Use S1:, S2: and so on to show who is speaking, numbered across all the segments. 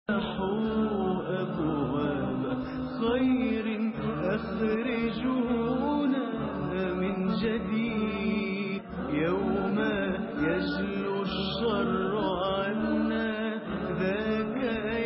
S1: أبواب خير أخرجونا من جديد يوم يجلو الشر عنا ذاك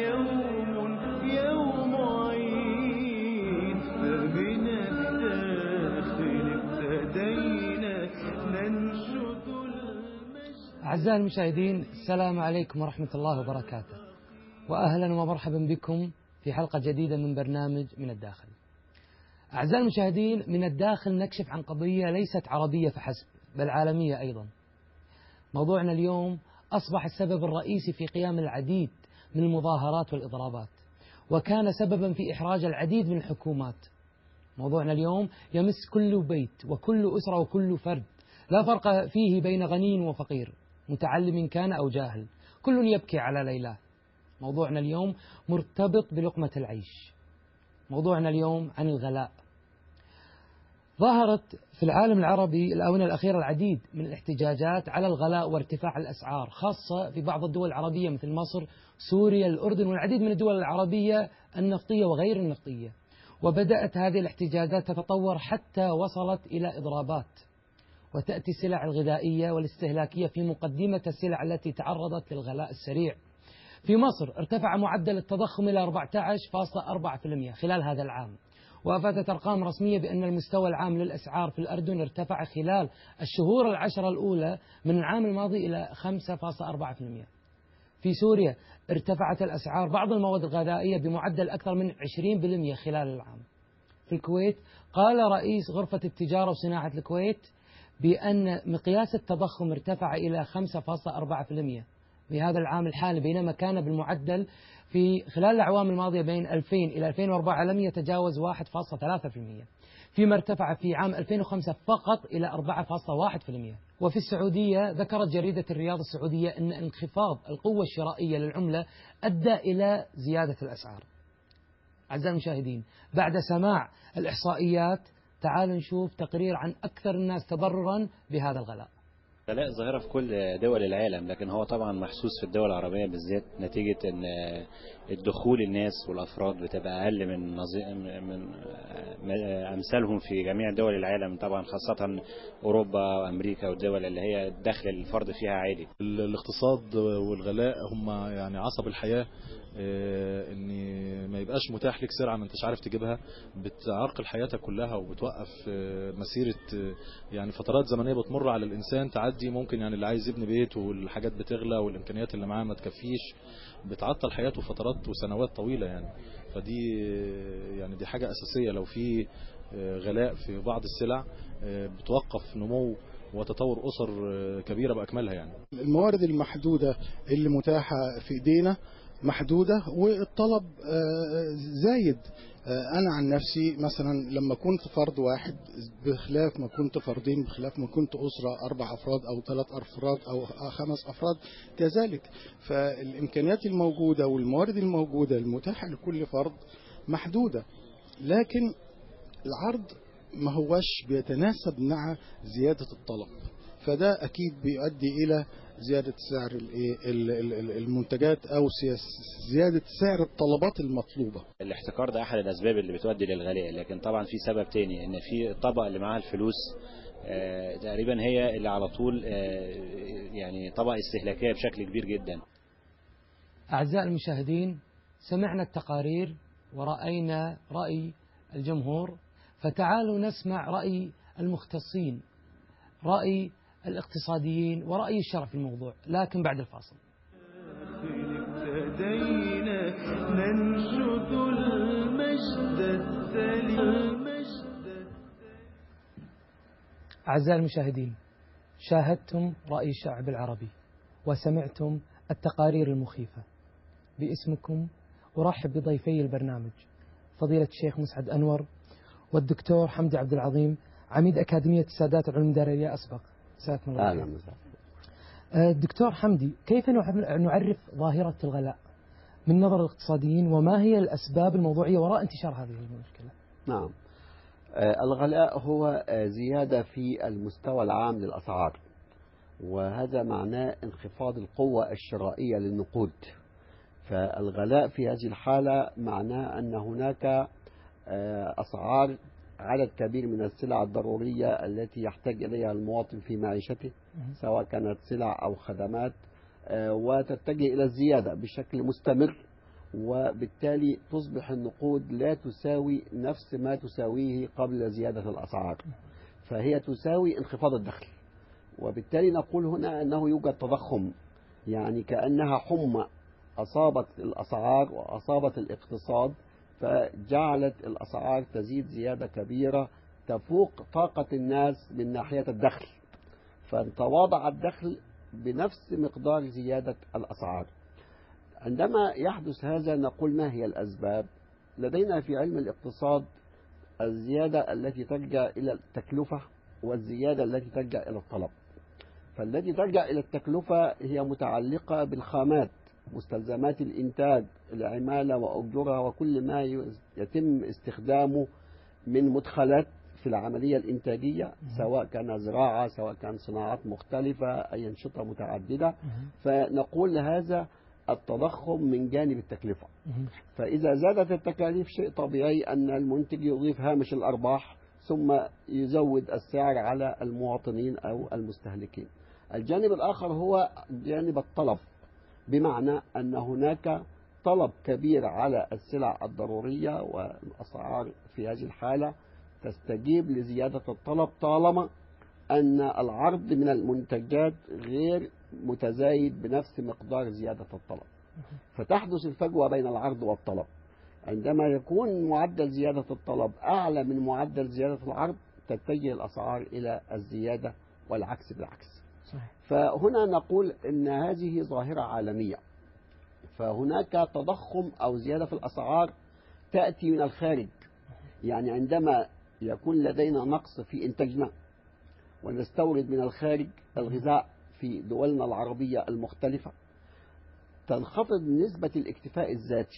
S1: يوم عيد فمن الداخل ابتدينا ننشد المجد.
S2: أعزائي المشاهدين، السلام عليكم ورحمة الله وبركاته، وأهلا ومرحبا بكم في حلقة جديدة من برنامج من الداخل. أعزائي المشاهدين، من الداخل نكشف عن قضية ليست عربية فحسب بل عالمية أيضا. موضوعنا اليوم أصبح السبب الرئيسي في قيام العديد من المظاهرات والإضرابات، وكان سببا في إحراج العديد من الحكومات. موضوعنا اليوم يمس كل بيت وكل أسرة وكل فرد، لا فرق فيه بين غني وفقير، متعلم كان أو جاهل، كل يبكي على ليلاه. موضوعنا اليوم مرتبط بلقمة العيش. موضوعنا اليوم عن الغلاء. ظهرت في العالم العربي الآونة الأخيرة العديد من الاحتجاجات على الغلاء وارتفاع الأسعار، خاصة في بعض الدول العربية مثل مصر، سوريا، الأردن والعديد من الدول العربية النفطية وغير النفطية. وبدأت هذه الاحتجاجات تتطور حتى وصلت إلى إضرابات، وتأتي السلع الغذائية والاستهلاكية في مقدمة السلع التي تعرضت للغلاء السريع. في مصر ارتفع معدل التضخم إلى 14.4% خلال هذا العام، وأفادت أرقام رسمية بأن المستوى العام للأسعار في الأردن ارتفع خلال الشهور العشرة الأولى من العام الماضي إلى 5.4%. في سوريا ارتفعت الأسعار بعض المواد الغذائية بمعدل أكثر من 20% خلال العام. في الكويت قال رئيس غرفة التجارة وصناعة الكويت بأن مقياس التضخم ارتفع إلى 5.4% في هذا العام الحالي، بينما كان بالمعدل في خلال الأعوام الماضية بين 2000 إلى 2004 لم يتجاوز 1.3%، فيما ارتفع في عام 2005 فقط إلى 4.1%. وفي السعودية ذكرت جريدة الرياض السعودية أن انخفاض القوة الشرائية للعملة أدى إلى زيادة الأسعار. أعزائي المشاهدين، بعد سماع الإحصائيات تعالوا نشوف تقرير عن أكثر الناس تضررا بهذا الغلاء.
S3: غلاء ظاهرة في كل دول العالم، لكن هو طبعا محسوس في الدول العربية بالذات نتيجة ان الدخول الناس والافراد بتبقى اقل من امثالهم في جميع دول العالم، طبعا خاصة اوروبا وامريكا والدول اللي هي دخل الفرد فيها عالي.
S4: الاقتصاد والغلاء هم يعني عصب الحياة، ان ما يبقاش متاح لك سلعه ما انتش عارف تجيبها بتعرقل حياتك كلها وبتوقف مسيره، يعني فترات زمنيه بتمر على الانسان تعدي ممكن يعني اللي عايز يبني بيت والحاجات بتغلى والامكانيات اللي معاه ما تكفيش، بتعطل حياته فترات وسنوات طويله يعني. فدي يعني دي حاجه اساسيه، لو في غلاء في بعض السلع بتوقف نمو وتطور أسر كبيرة بأكملها. يعني
S5: الموارد المحدودة اللي متاحة في إيدينا محدودة والطلب زايد. أنا عن نفسي مثلا لما كنت فرد واحد بخلاف ما كنت فردين، بخلاف ما كنت أسرة 4 أفراد أو 3 أفراد أو 5 أفراد كذلك، فالإمكانيات الموجودة والموارد الموجودة المتاحة لكل فرد محدودة، لكن العرض ما هوش بيتناسب مع زيادة الطلب، فده أكيد بيؤدي إلى زيادة سعر المنتجات أو زيادة سعر الطلبات المطلوبة.
S3: الاحتكار ده أحد الأسباب اللي بتؤدي للغلاء، لكن طبعا في سبب تاني، إن في الطبقة اللي معاها الفلوس تقريبا هي اللي على طول يعني طبقة استهلاكية بشكل كبير جدا.
S2: أعزائي المشاهدين، سمعنا التقارير ورأينا رأي الجمهور، فتعالوا نسمع رأي المختصين، رأي الاقتصاديين ورأي الشرع في الموضوع، لكن بعد الفاصل.
S1: ابتدينا ننشد المجد التالي.
S2: أعزائي المشاهدين، شاهدتم رأي الشعب العربي وسمعتم التقارير المخيفة. باسمكم أرحب بضيفي البرنامج فضيلة الشيخ مسعد أنور والدكتور حمدي عبد العظيم، عميد أكاديمية السادات العلوم الإدارية أسبق. مساكم الله خير. دكتور حمدي، كيف نعرف ظاهرة الغلاء من نظر الاقتصاديين، وما هي الأسباب الموضوعية وراء انتشار هذه المشكلة؟
S6: نعم، الغلاء هو زيادة في المستوى العام للأسعار، وهذا معناه انخفاض القوة الشرائية للنقود. فالغلاء في هذه الحالة معناه أن هناك أسعار عدد كبير من السلع الضرورية التي يحتاج إليها المواطن في معيشته، سواء كانت سلع أو خدمات، وتتجه إلى الزيادة بشكل مستمر، وبالتالي تصبح النقود لا تساوي نفس ما تساويه قبل زيادة الأسعار، فهي تساوي انخفاض الدخل. وبالتالي نقول هنا أنه يوجد تضخم، يعني كأنها حمى أصابت الأسعار وأصابت الاقتصاد، فجعلت الأسعار تزيد زيادة كبيرة تفوق طاقة الناس من ناحية الدخل، فتواضع الدخل بنفس مقدار زيادة الأسعار. عندما يحدث هذا نقول ما هي الأسباب؟ لدينا في علم الاقتصاد الزيادة التي ترجع إلى التكلفة والزيادة التي ترجع إلى الطلب. فالتي ترجع إلى التكلفة هي متعلقة بالخامات، مستلزمات الإنتاج، العمالة وأجرها وكل ما يتم استخدامه من مدخلات في العملية الإنتاجية، سواء كان زراعة سواء كان صناعات مختلفة أي أنشطة متعددة. فنقول هذا التضخم من جانب التكلفة. فإذا زادت التكاليف شيء طبيعي أن المنتج يضيف هامش الأرباح ثم يزود السعر على المواطنين أو المستهلكين. الجانب الآخر هو جانب الطلب، بمعنى أن هناك طلب كبير على السلع الضرورية، والأسعار في هذه الحالة تستجيب لزيادة الطلب طالما أن العرض من المنتجات غير متزايد بنفس مقدار زيادة الطلب، فتحدث الفجوة بين العرض والطلب. عندما يكون معدل زيادة الطلب أعلى من معدل زيادة العرض تتجه الأسعار إلى الزيادة، والعكس بالعكس. فهنا نقول أن هذه ظاهرة عالمية، فهناك تضخم أو زيادة في الأسعار تأتي من الخارج. يعني عندما يكون لدينا نقص في إنتاجنا ونستورد من الخارج الغذاء في دولنا العربية المختلفة، تنخفض نسبة الاكتفاء الذاتي.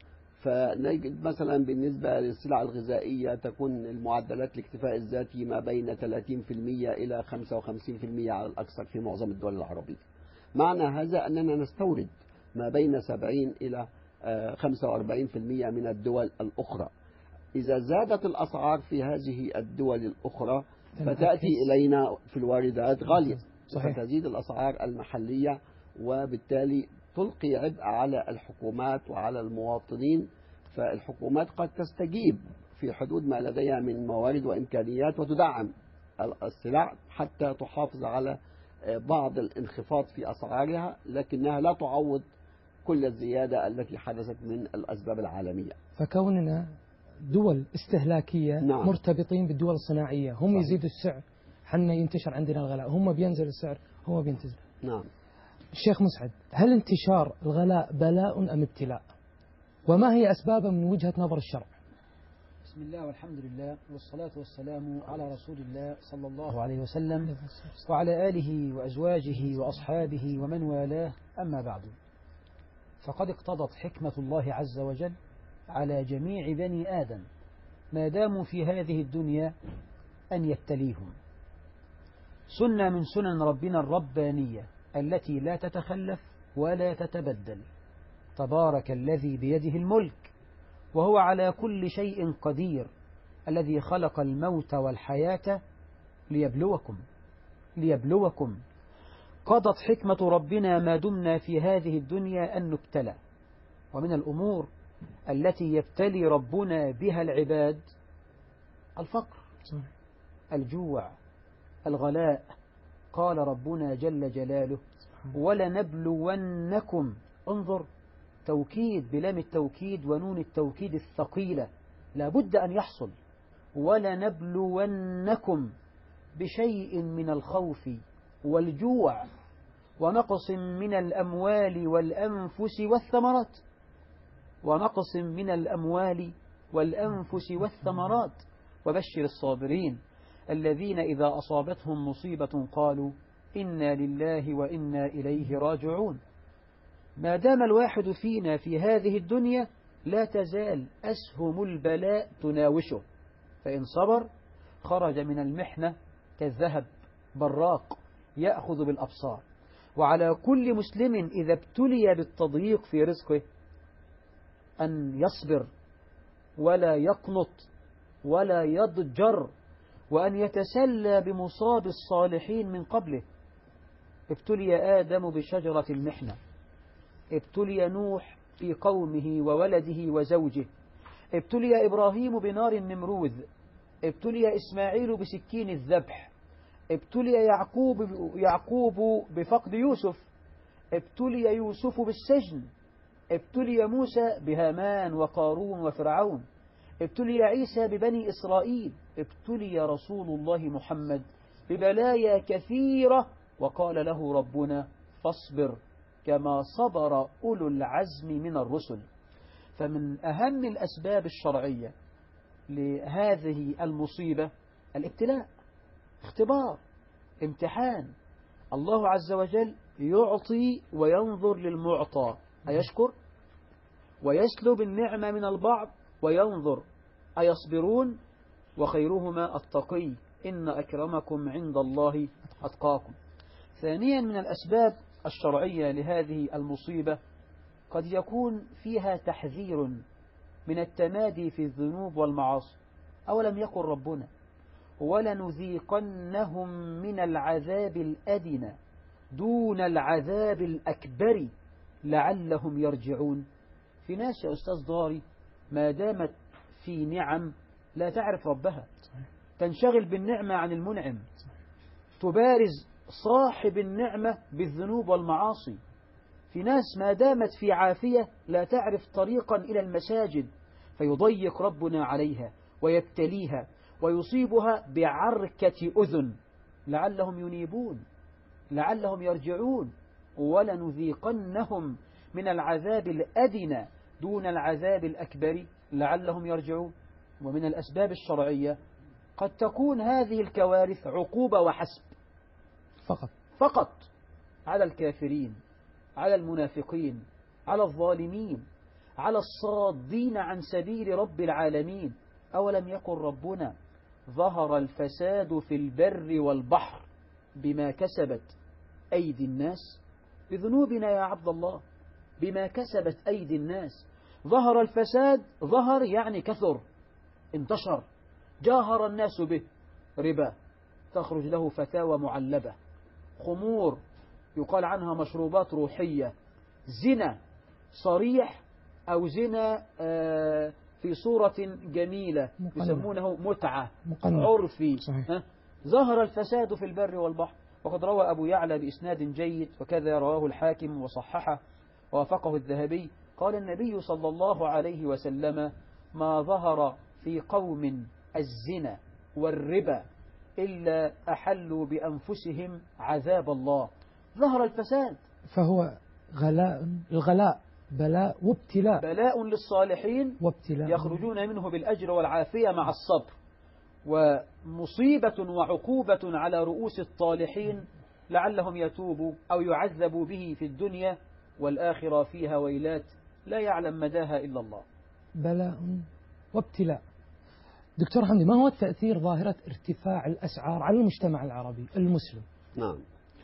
S6: فنجد مثلا بالنسبة للسلع الغذائية تكون المعدلات الاكتفاء الذاتي ما بين 30% إلى 55% على الأكثر في معظم الدول العربية. معنى هذا أننا نستورد ما بين 70 إلى 45% من الدول الأخرى. إذا زادت الأسعار في هذه الدول الأخرى فتأتي إلينا في الواردات غالية، فتزيد الأسعار المحلية، وبالتالي تلقي عبء على الحكومات وعلى المواطنين. فالحكومات قد تستجيب في حدود ما لديها من موارد وإمكانيات وتدعم السلع حتى تحافظ على بعض الانخفاض في أسعارها، لكنها لا تعوض كل الزيادة التي حدثت من الأسباب العالمية.
S2: فكوننا دول استهلاكية
S6: نعم.
S2: مرتبطين بالدول الصناعية، هم يزيدوا السعر حنا ينتشر عندنا الغلاء، هم بينزل السعر هو بينتزل.
S6: نعم.
S2: الشيخ مسعد، هل انتشار الغلاء بلاء أم ابتلاء؟ وما هي أسبابه من وجهة نظر الشرع؟
S7: بسم الله والحمد لله والصلاة والسلام على رسول الله صلى الله عليه وسلم وعلى آله وأزواجه وأصحابه ومن والاه، أما بعد. فقد اقتضت حكمة الله عز وجل على جميع بني آدم ما داموا في هذه الدنيا أن يبتليهم. سنة من سنن ربنا الربانية التي لا تتخلف ولا تتبدل. تبارك الذي بيده الملك وهو على كل شيء قدير، الذي خلق الموت والحياة ليبلوكم. قضت حكمة ربنا ما دمنا في هذه الدنيا أن نبتلى. ومن الأمور التي يبتلي ربنا بها العباد الفقر، الجوع، الغلاء. قال ربنا جل جلاله: ولنبلونكم. انظر، توكيد بلام التوكيد ونون التوكيد الثقيلة، لابد أن يحصل. ولنبلونكم بشيء من الخوف والجوع ونقص من الأموال والأنفس والثمرات. ونقص من الأموال والأنفس والثمرات. وبشر الصابرين الذين إذا أصابتهم مصيبة قالوا إنا لله وإنا إليه راجعون. ما دام الواحد فينا في هذه الدنيا لا تزال أسهم البلاء تناوشه، فإن صبر خرج من المحنة كالذهب براق يأخذ بالأبصار. وعلى كل مسلم إذا ابتلي بالتضييق في رزقه أن يصبر ولا يقنط ولا يضجر، وأن يتسلى بمصاب الصالحين من قبله. ابتلي آدم بشجرة المحنة، ابتلي نوح في قومه وولده وزوجه، ابتلي إبراهيم بنار النمروذ، ابتلي إسماعيل بسكين الذبح، ابتلي يعقوب بفقد يوسف، ابتلي يوسف بالسجن، ابتلي موسى بهامان وقارون وفرعون، ابتلي عيسى ببني إسرائيل، ابتلي رسول الله محمد ببلايا كثيرة، وقال له ربنا فاصبر كما صبر أولو العزم من الرسل. فمن أهم الأسباب الشرعية لهذه المصيبة الابتلاء، اختبار، امتحان. الله عز وجل يعطي وينظر للمعطى أيشكر، ويسلب النعمة من البعض وينظر أيصبرون، وخيرهما التقي إن أكرمكم عند الله أتقاكم. ثانيا من الأسباب الشرعية لهذه المصيبة قد يكون فيها تحذير من التمادي في الذنوب والمعاصي. أولم يقل ربنا ولنذيقنهم من العذاب الأدنى دون العذاب الأكبر لعلهم يرجعون. في ناس يا أستاذ ضاري ما دامت في نعم لا تعرف ربها، تنشغل بالنعمة عن المنعم، تبارز صاحب النعمة بالذنوب والمعاصي. في ناس ما دامت في عافية لا تعرف طريقا إلى المساجد، فيضيق ربنا عليها ويبتليها ويصيبها بعركة أذن لعلهم ينيبون، لعلهم يرجعون. ولنذيقنهم من العذاب الأدنى دون العذاب الأكبر لعلهم يرجعون. ومن الأسباب الشرعية قد تكون هذه الكوارث عقوبة وحسب فقط على الكافرين، على المنافقين، على الظالمين، على الصادين عن سبيل رب العالمين. أولم يقل ربنا ظهر الفساد في البر والبحر بما كسبت أيدي الناس. بذنوبنا يا عبد الله، بما كسبت أيدي الناس. ظهر الفساد، ظهر يعني كثر، انتشر، جاهر الناس به. ربا تخرج له فتاوى معلبة، خمور يقال عنها مشروبات روحية، زنا صريح أو زنا في صورة جميلة يسمونه متعة عرفي. ظهر الفساد في البر والبحر. وقد روى أبو يعلى بإسناد جيد وكذا رواه الحاكم وصححه ووافقه الذهبي قال النبي صلى الله عليه وسلم ما ظهر في قوم الزنا والربا إلا أحلوا بأنفسهم عذاب الله. ظهر الفساد،
S2: فهو الغلاء بلاء وابتلاء،
S7: بلاء للصالحين
S2: وابتلاء
S7: يخرجون منه بالأجر والعافية مع الصبر، ومصيبة وعقوبة على رؤوس الطالحين لعلهم يتوبوا أو يعذبوا به في الدنيا، والآخرة فيها ويلات لا يعلم مداها إلا الله.
S2: بلاء وابتلاء. دكتور حمدي، ما هو تأثير ظاهرة ارتفاع الأسعار على المجتمع العربي المسلم؟
S6: نعم،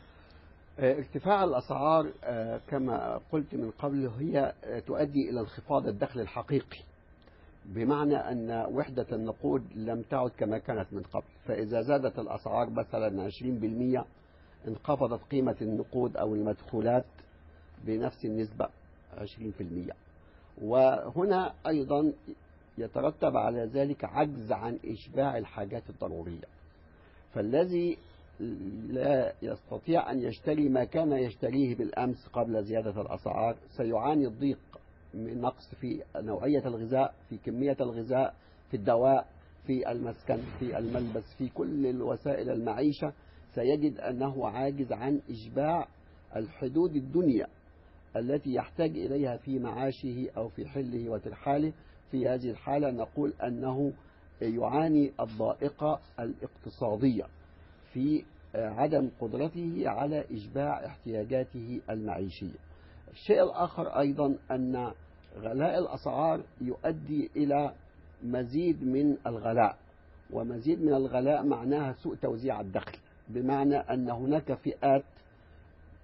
S6: ارتفاع الأسعار كما قلت من قبل هي تؤدي إلى انخفاض الدخل الحقيقي، بمعنى أن وحدة النقود لم تعد كما كانت من قبل. فإذا زادت الأسعار مثلا 20% انخفضت قيمة النقود أو المدخولات بنفس النسبة 20%. وهنا أيضا يترتب على ذلك عجز عن إشباع الحاجات الضرورية، فالذي لا يستطيع أن يشتري ما كان يشتريه بالأمس قبل زيادة الأسعار سيعاني الضيق من نقص في نوعية الغذاء، في كمية الغذاء، في الدواء، في المسكن، في الملبس، في كل الوسائل المعيشة. سيجد أنه عاجز عن إشباع الحدود الدنيا التي يحتاج إليها في معاشه أو في حله وترحاله. في هذه الحالة نقول أنه يعاني الضائقة الاقتصادية في عدم قدرته على إشباع احتياجاته المعيشية. الشيء الآخر أيضا أن غلاء الأسعار يؤدي إلى مزيد من الغلاء، ومزيد من الغلاء معناها سوء توزيع الدخل، بمعنى أن هناك فئات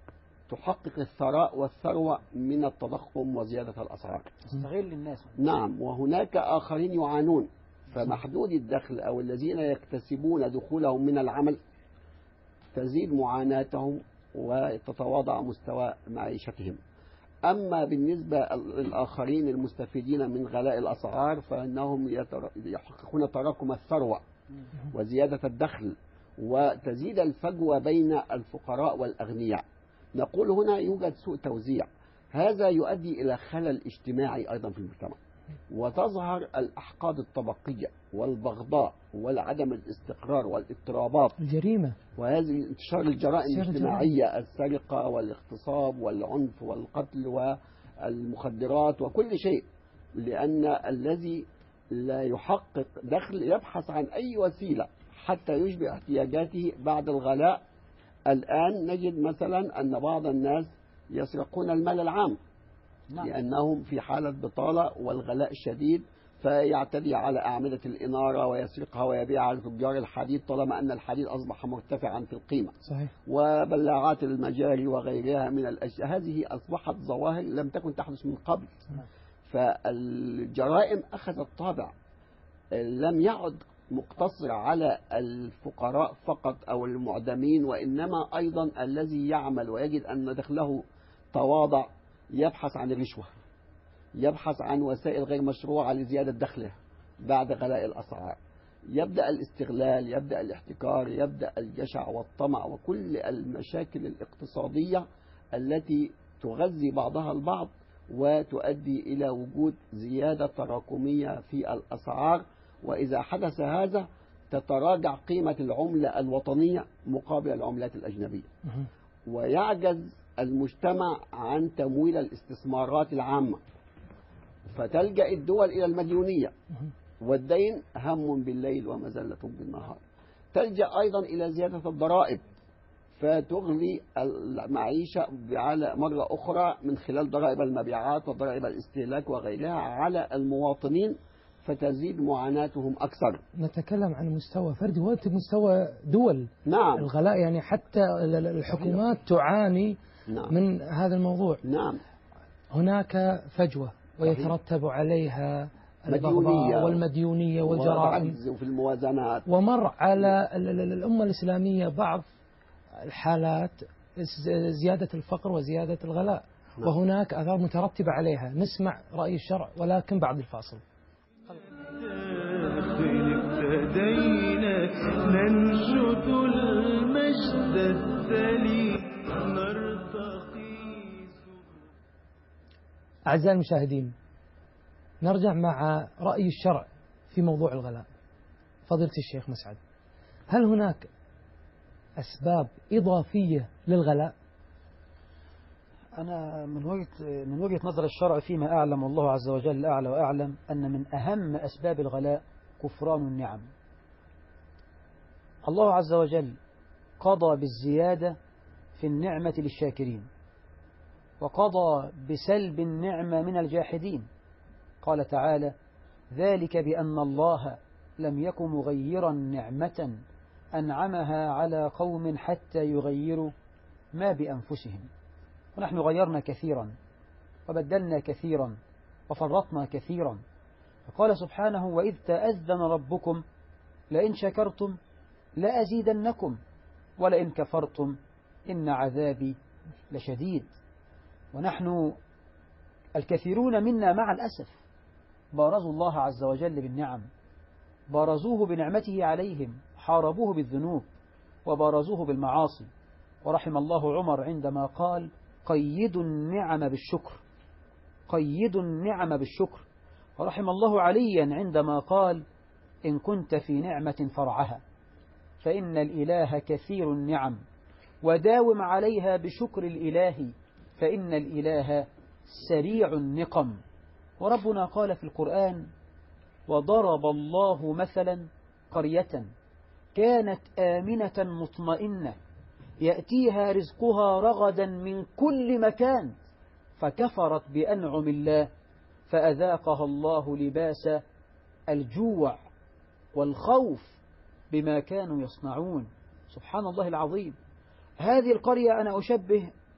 S6: تحقق الثراء والثروة من التضخم وزيادة الأسعار.
S7: تستغل الناس.
S6: نعم، وهناك آخرين يعانون، فمحدود الدخل أو الذين يكتسبون دخولهم من العمل تزيد معاناتهم وتتواضع مستوى معيشتهم. أما بالنسبة للآخرين المستفيدين من غلاء الأسعار فإنهم يحققون تراكم الثروة وزيادة الدخل وتزيد الفجوة بين الفقراء والأغنياء. نقول هنا يوجد سوء توزيع، هذا يؤدي إلى خلل اجتماعي أيضا في المجتمع، وتظهر الأحقاد الطبقية والبغضاء والعدم الاستقرار والاضطرابات،
S2: الجريمة،
S6: وهذه انتشار الجرائم الاجتماعية، السرقة والاغتصاب والعنف والقتل والمخدرات وكل شيء، لأن الذي لا يحقق دخل يبحث عن أي وسيلة حتى يشبع احتياجاته بعد الغلاء. الآن نجد مثلا أن بعض الناس يسرقون المال العام لأنهم في حالة بطالة والغلاء الشديد، فيعتدي على أعمدة الإنارة ويسرقها ويبيعها لتجار الحديد طالما أن الحديد أصبح مرتفعا في القيمة.
S2: صحيح.
S6: وبلاعات المجاري وغيرها من الأشياء، هذه أصبحت ظواهر لم تكن تحدث من قبل. فالجرائم أخذت طابع لم يعد مقتصر على الفقراء فقط أو المعدمين، وإنما أيضا الذي يعمل ويجد أن دخله تواضع يبحث عن الرشوة، يبحث عن وسائل غير مشروعة لزيادة دخله بعد غلاء الأسعار. يبدأ الاستغلال، يبدأ الاحتكار، يبدأ الجشع والطمع وكل المشاكل الاقتصادية التي تغذي بعضها البعض وتؤدي إلى وجود زيادة تراكمية في الأسعار. وإذا حدث هذا تتراجع قيمة العملة الوطنية مقابل العملات الأجنبية، ويعجز المجتمع عن تمويل الاستثمارات العامة، فتلجأ الدول إلى المديونية، والدين هم بالليل ومذلة بالنهار. تلجأ أيضا إلى زيادة الضرائب فتغلي المعيشة على مرة أخرى من خلال ضرائب المبيعات وضرائب الاستهلاك وغيرها على المواطنين، فتزيد معاناتهم أكثر.
S2: نتكلم عن مستوى فردي ومستوى دول.
S6: نعم.
S2: الغلاء يعني حتى الحكومات تعاني من هذا الموضوع.
S6: نعم.
S2: هناك فجوة ويترتب عليها البغضاء والمديونية والجرائم
S6: وفي الموازنات.
S2: ومر على الأمة الإسلامية بعض الحالات زيادة الفقر وزيادة الغلاء.
S6: نعم.
S2: وهناك آثار مترتبة عليها. نسمع رأي الشرع ولكن بعد الفاصل.
S1: ابتدينا ننشد المجد التالي نرتقي.
S2: أعزائي المشاهدين، نرجع مع رأي الشرع في موضوع الغلاء. فضيلة الشيخ مسعد، هل هناك أسباب إضافية للغلاء؟
S7: أنا من وجهة نظر الشرع فيما أعلم والله عز وجل أعلى وأعلم أن من أهم أسباب الغلاء كفران النعم. الله عز وجل قضى بالزيادة في النعمة للشاكرين، وقضى بسلب النعمة من الجاحدين. قال تعالى: ذلك بأن الله لم يكن مغيرا نعمة أنعمها على قوم حتى يغيروا ما بأنفسهم. ونحن غيرنا كثيرا وبدلنا كثيرا وفرطنا كثيرا. فقال سبحانه: وإذ تأذن ربكم لئن شكرتم لأزيدنكم ولئن كفرتم إن عذابي لشديد. ونحن الكثيرون منا مع الأسف بارزوا الله عز وجل بالنعم، بارزوه بنعمته عليهم، حاربوه بالذنوب وبارزوه بالمعاصي. ورحم الله عمر عندما قال: قيدوا النعم بالشكر، قيدوا النعم بالشكر. ورحم الله عليا عندما قال: إن كنت في نعمة فرعها، فإن الإله كثير النعم، وداوم عليها بشكر الإله، فإن الإله سريع النقم. وربنا قال في القرآن: وضرب الله مثلا قرية كانت آمنة مطمئنة يأتيها رزقها رغدا من كل مكان فكفرت بأنعم الله فأذاقها الله لباس الجوع والخوف بما كانوا يصنعون. سبحان الله العظيم. هذه القرية أنا أشبه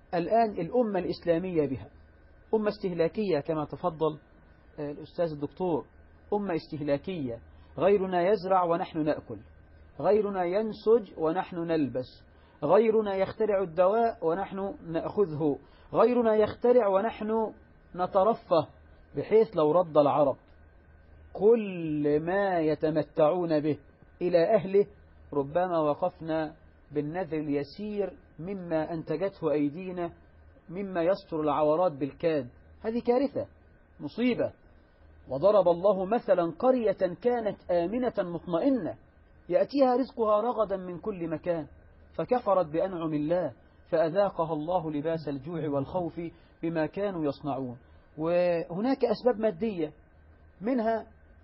S7: الآن الأمة الإسلامية بها أمة استهلاكية كما تفضل الأستاذ الدكتور، أمة استهلاكية. غيرنا يزرع ونحن نأكل، غيرنا ينسج ونحن نلبس، غيرنا يخترع الدواء ونحن نأخذه، غيرنا يخترع ونحن نترفه، بحيث لو رد العرب كل ما يتمتعون به إلى أهله ربما وقفنا بالنذر اليسير مما أنتجته أيدينا مما يستر العورات بالكاد. هذه كارثة، مصيبة. وضرب الله مثلا قرية كانت آمنة مطمئنة يأتيها رزقها رغدا من كل مكان فكفرت بأنعم الله فأذاقها الله لباس الجوع والخوف بما كانوا يصنعون. وهناك أسباب مادية، منها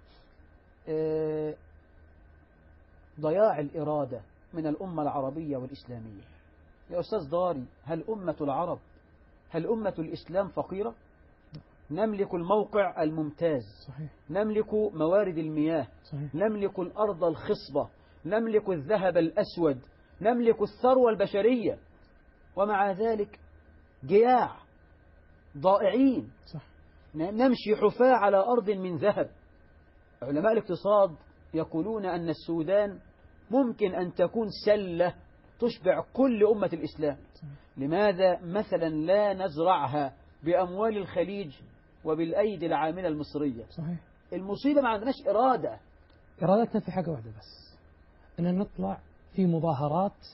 S7: ضياع الإرادة من الأمة العربية والإسلامية. يا أستاذ ضاري، هل أمة العرب، هل أمة الإسلام فقيرة؟ نملك الموقع الممتاز،
S2: صحيح.
S7: نملك موارد المياه،
S2: صحيح.
S7: نملك الأرض الخصبة، نملك الذهب الأسود، نملك الثروة البشرية، ومع ذلك جياع، ضائعين،
S2: صح.
S7: نمشي حفاة على أرض من ذهب. علماء الاقتصاد يقولون أن السودان ممكن أن تكون سلة تشبع كل أمة الإسلام. لماذا مثلا لا نزرعها بأموال الخليج وبالأيدي العاملة المصرية؟
S2: صحيح.
S7: المصيبة ما عندناش إرادة.
S2: إرادتنا في حاجة واحدة بس، أن نطلع في مظاهرات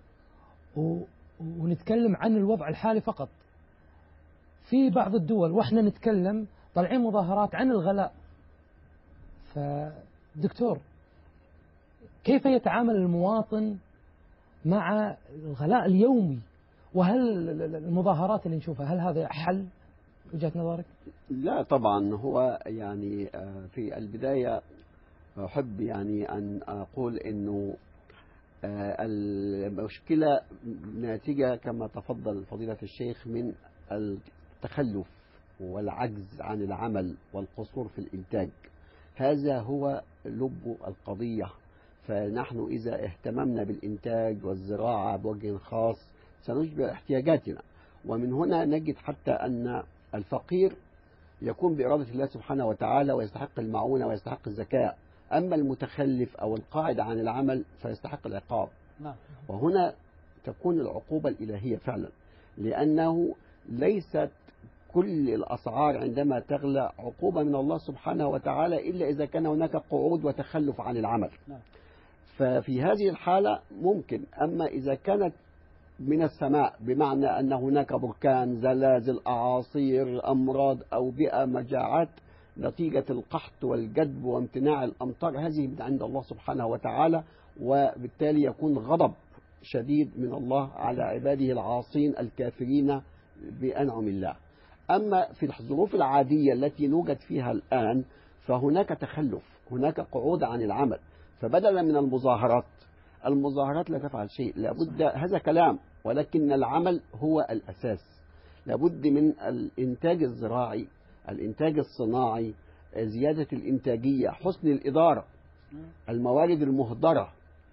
S2: ونتكلم عن الوضع الحالي فقط. في بعض الدول وإحنا نتكلم طالعين مظاهرات عن الغلاء. فدكتور، كيف يتعامل المواطن مع الغلاء اليومي؟ وهل المظاهرات اللي نشوفها هل هذا حل وجهة نظرك؟
S6: لا طبعا. هو يعني في البداية أحب يعني أن أقول أنه المشكلة ناتجة كما تفضل فضيلة الشيخ من التخلف والعجز عن العمل والقصور في الإنتاج. هذا هو لب القضية. فنحن إذا اهتممنا بالإنتاج والزراعة بوجه خاص سنشبع احتياجاتنا. ومن هنا نجد حتى أن الفقير يكون بإرادة الله سبحانه وتعالى ويستحق المعونة ويستحق الزكاة، أما المتخلف أو القاعد عن العمل فيستحق العقاب. وهنا تكون العقوبة الإلهية فعلا، لأنه ليست كل الأسعار عندما تغلى عقوبة من الله سبحانه وتعالى إلا إذا كان هناك قعود وتخلف عن العمل. ففي هذه الحالة ممكن. أما إذا كانت من السماء بمعنى أن هناك بركان، زلازل، أعاصير، أمراض، أوبئة، مجاعات نتيجة القحط والجدب وامتناع الأمطار، هذه من عند الله سبحانه وتعالى، وبالتالي يكون غضب شديد من الله على عباده العاصين الكافرين بأنعم الله. أما في الظروف العادية التي نوجد فيها الآن فهناك تخلف، هناك قعود عن العمل. فبدلا من المظاهرات لا تفعل شيء، لابد هذا كلام، ولكن العمل هو الأساس. لابد من الإنتاج الزراعي، الإنتاج الصناعي، زيادة الإنتاجية، حسن الإدارة، الموارد المهدرة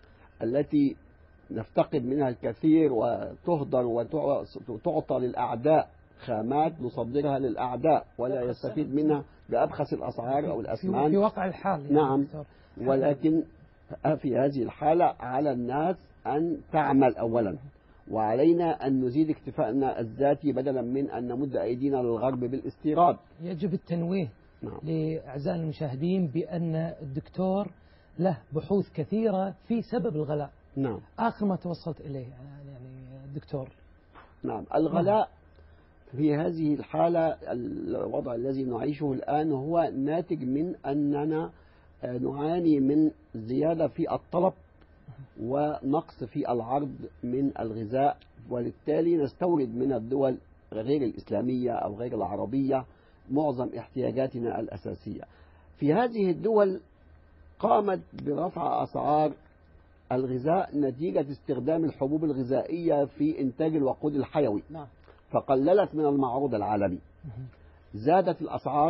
S6: التي نفتقد منها الكثير وتهدر وتعطى للأعداء، خامات نصدرها للأعداء ولا يستفيد منها بأبخس الأسعار أو الأثمان
S2: في واقع الحال.
S6: نعم. ولكن في هذه الحالة على الناس أن تعمل أولا، وعلينا أن نزيد اكتفاءنا الذاتي بدلا من أن نمد أيدينا للغرب بالاستيراد.
S2: يجب التنويه لأعزائنا المشاهدين بأن الدكتور له بحوث كثيرة في سبب الغلاء.
S6: نعم.
S2: آخر ما توصلت إليه يعني الدكتور.
S6: نعم. الغلاء في هذه الحالة، الوضع الذي نعيشه الآن هو ناتج من أننا نعاني من زيادة في الطلب ونقص في العرض من الغذاء، وبالتالي نستورد من الدول غير الإسلامية أو غير العربية معظم احتياجاتنا الأساسية. في هذه الدول قامت برفع أسعار الغذاء نتيجة استخدام الحبوب الغذائية في إنتاج الوقود الحيوي، فقللت من المعروض العالمي، زادت الأسعار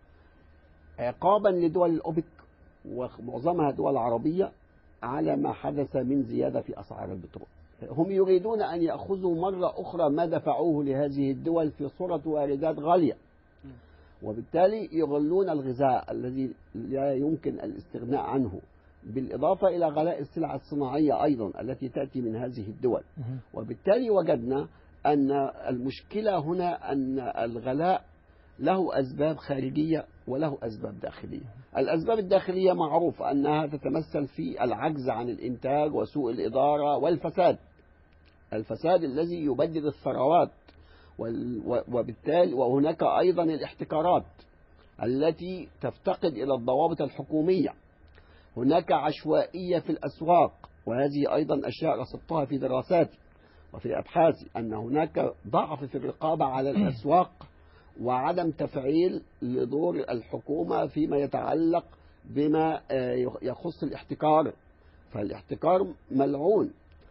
S6: عقابا لدول الأوبك ومعظمها دول عربية على ما حدث من زيادة في أسعار البترول. هم يريدون أن يأخذوا مرة أخرى ما دفعوه لهذه الدول في صورة واردات غالية، وبالتالي يغلون الغذاء الذي لا يمكن الاستغناء عنه، بالإضافة إلى غلاء السلع الصناعية أيضا التي تأتي من هذه الدول. وبالتالي وجدنا أن المشكلة هنا أن الغلاء له أسباب خارجية وله أسباب داخلية. الأسباب الداخلية معروف أنها تتمثل في العجز عن الإنتاج وسوء الإدارة والفساد، الفساد الذي يبدد الثروات، وبالتالي وهناك أيضا الاحتكارات التي تفتقد إلى الضوابط الحكومية. هناك عشوائية في الأسواق، وهذه أيضا أشياء رصدتها في دراساتي وفي أبحاثي، أن هناك ضعف في الرقابة على الأسواق وعدم تفعيل لدور الحكومة فيما يتعلق بما يخص الاحتكار. فالاحتكار ملعون،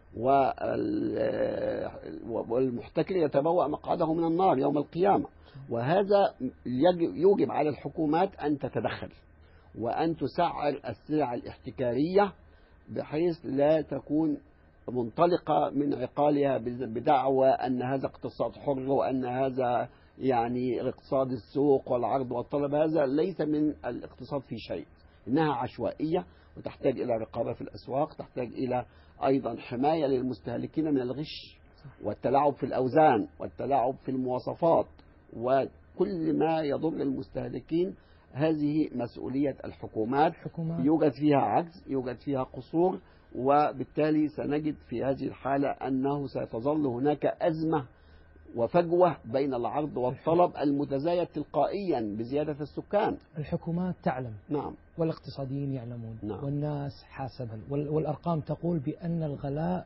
S6: والمحتكر يتبوأ مقعده من النار يوم القيامة. وهذا يوجب على الحكومات أن تتدخل وأن تسعر السلع الاحتكارية بحيث لا تكون منطلقة من عقالها بدعوى أن هذا اقتصاد حر وأن هذا يعني اقتصاد السوق والعرض والطلب. هذا ليس من الاقتصاد في شيء، إنها عشوائية وتحتاج إلى رقابة في الأسواق، تحتاج إلى أيضا حماية للمستهلكين من الغش والتلاعب في الأوزان والتلاعب في المواصفات وكل ما يضر المستهلكين. هذه مسؤولية الحكومات. يوجد فيها عجز، يوجد فيها قصور، وبالتالي سنجد في هذه الحالة أنه ستظل هناك أزمة وفجوة بين العرض والطلب المتزايد تلقائيا بزيادة السكان.
S2: الحكومات تعلم،
S6: نعم،
S2: والاقتصاديين يعلمون،
S6: نعم،
S2: والناس حاسبا، والأرقام تقول بأن الغلاء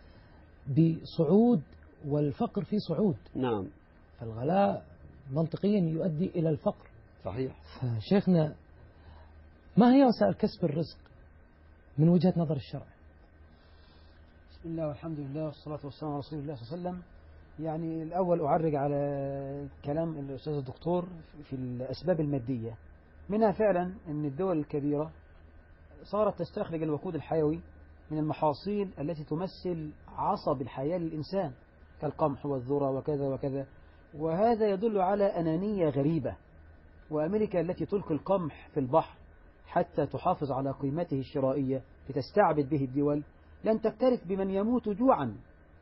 S2: بصعود والفقر في صعود.
S6: نعم،
S2: فالغلاء منطقيا يؤدي إلى الفقر.
S6: صحيح.
S2: فشيخنا، ما هي وسائل كسب الرزق من وجهة نظر الشرع؟
S7: بسم الله والحمد لله والصلاة والسلام على رسول الله صلى الله عليه وسلم. يعني الأول أعرج على كلام الأستاذ الدكتور في الأسباب المادية. منها فعلا أن الدول الكبيرة صارت تستخرج الوقود الحيوي من المحاصيل التي تمثل عصب الحياة للإنسان كالقمح والذرة وكذا وكذا، وهذا يدل على أنانية غريبة. وأمريكا التي تلقي القمح في البحر حتى تحافظ على قيمته الشرائية لتستعبد به الدول لن تكترث بمن يموت جوعا.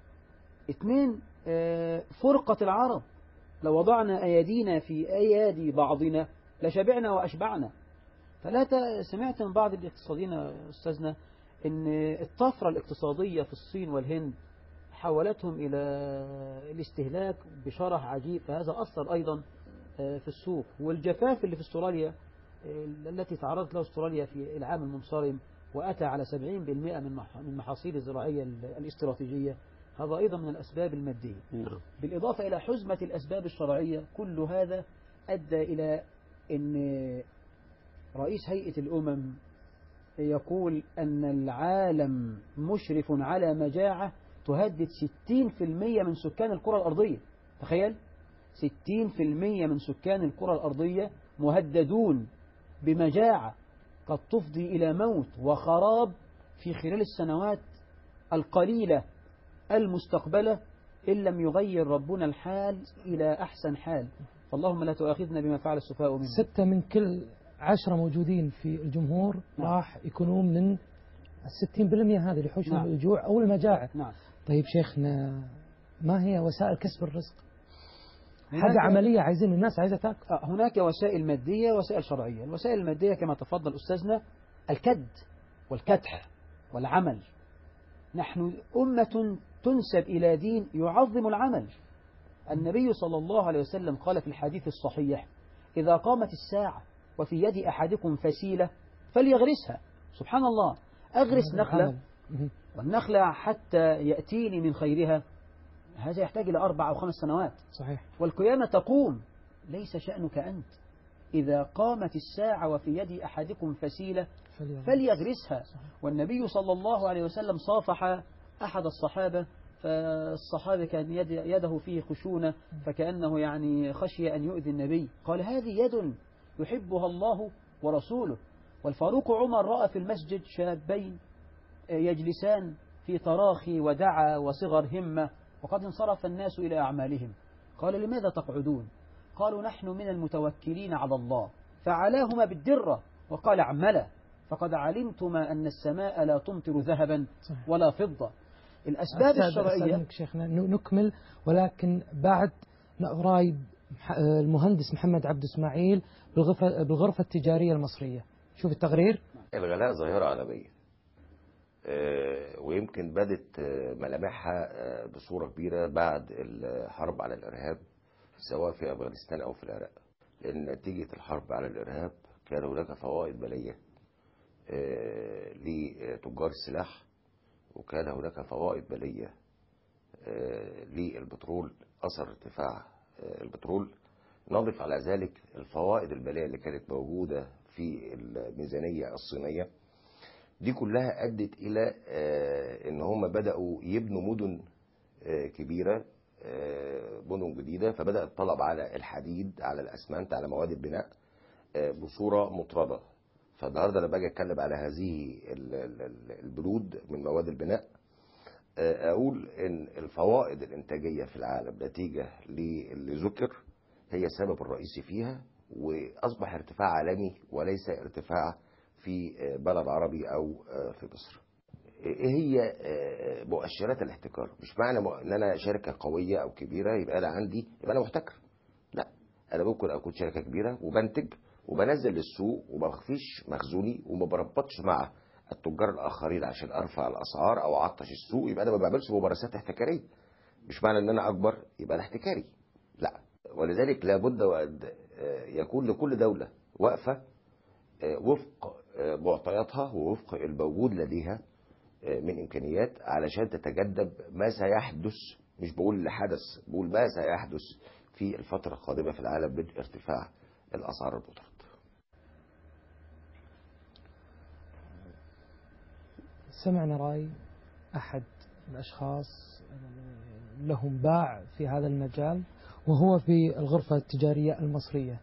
S7: 2. فرقة العرب، لو وضعنا أيدينا في أيادي بعضنا لشبعنا وأشبعنا. 3. سمعت من بعض الاقتصاديين أستاذنا أن الطفرة الاقتصادية في الصين والهند حولتهم إلى الاستهلاك بشرح عجيب، فهذا أثر أيضا في السوق. والجفاف اللي في استراليا التي تعرضت له استراليا في العام المنصرم وأتى على 70% من المحاصيل الزراعية الاستراتيجية، هذا أيضا من الأسباب المادية. بالإضافة إلى حزمة الأسباب الشرعية. كل هذا أدى إلى أن رئيس هيئة الأمم يقول أن العالم مشرف على مجاعة تهدد 60% من سكان الكرة الأرضية. تخيل، 60% من سكان الكرة الأرضية مهددون بمجاعة قد تفضي إلى موت وخراب في خلال السنوات القليلة المستقبلة إن لم يغير ربنا الحال إلى أحسن حال. فاللهم لا تؤاخذنا بما فعل السفهاء منا.
S2: 6 من كل 10 موجودين في الجمهور راح يكونون من 60% هذه اللي يحوشهم الجوع أو المجاعة. طيب شيخنا، ما هي وسائل كسب الرزق؟ حاجة عملية عايزين الناس عايزة تاكل.
S7: هناك وسائل مادية ووسائل شرعية. الوسائل المادية كما تفضل أستاذنا الكد والكدح والعمل. نحن أمة تنسب إلى دين يعظم العمل. النبي صلى الله عليه وسلم قال في الحديث الصحيح: إذا قامت الساعة وفي يد أحدكم فسيلة فليغرسها. سبحان الله، أغرس نخلة، والنخلة حتى يأتيني من خيرها هذا يحتاج إلى 4 أو 5 سنوات.
S2: صحيح.
S7: والقيامة تقوم. ليس شأنك أنت. إذا قامت الساعة وفي يد أحدكم فسيلة فليغرسها. والنبي صلى الله عليه وسلم صافح أحد الصحابة، فالصحابة كان يده فيه خشونة فكأنه يعني خشي أن يؤذي النبي. قال: هذه يد يحبها الله ورسوله. والفاروق عمر رأى في المسجد شابين يجلسان في تراخي ودعا وصغر همة، وقد انصرف الناس إلى أعمالهم. قال لماذا تقعدون؟ قالوا نحن من المتوكلين على الله، فعلاهما بالدرة وقال اعملا فقد علمتما أن السماء لا تمطر ذهبا ولا فضة. الأسباب الشرعية
S2: شيخنا نكمل، ولكن بعد رأي المهندس محمد عبد اسماعيل بالغرفة التجارية المصرية. شوف التقرير.
S8: الغلاء ظاهرة عالمية، ويمكن بدت ملامحها بصورة كبيرة بعد الحرب على الإرهاب سواء في أفغانستان أو في العراق. لأن نتيجة الحرب على الإرهاب كان هناك فوائد مالية لتجار السلاح، وكان هناك فوائد مالية للبترول أثر ارتفاع البترول. نضف على ذلك الفوائد المالية اللي كانت موجودة في الميزانية الصينية، دي كلها أدت إلى إن هم بدأوا يبنوا مدن كبيرة، مدن جديدة، فبدأ الطلب على الحديد، على الأسمنت، على مواد البناء بصورة مطردة. فالنهارده أنا باجي أتكلم على هذه البنود من مواد البناء، أقول إن الفوائد الإنتاجية في العالم نتيجة للي ذكر هي السبب الرئيسي فيها، وأصبح ارتفاع عالمي وليس ارتفاع في بلد عربي أو في مصر. إيه هي مؤشرات الاحتكار؟ مش معنى إن أنا شركة قوية أو كبيرة يبقى أنا محتكر. لا، أنا ممكن أكون شركة كبيرة وبنتج وبنزل للسوق وما بخفيش مخزوني وما بربطش مع التجار الآخرين عشان أرفع الأسعار أو أعطش السوق، يبقى أنا ما بعملش ممارسات احتكارية. مش معنى إن أنا أكبر يبقى أنا احتكاري، لا. ولذلك لابد وأن يكون لكل دولة وقفة وفق معطياتها ووفق الموجود لديها من إمكانيات علشان تتجنب ما سيحدث. مش بقول اللي حدث، بقول ما سيحدث في الفترة القادمة في العالم من ارتفاع الأسعار المطرد.
S2: سمعنا رأي أحد الأشخاص لهم باع في هذا المجال وهو في الغرفة التجارية المصرية،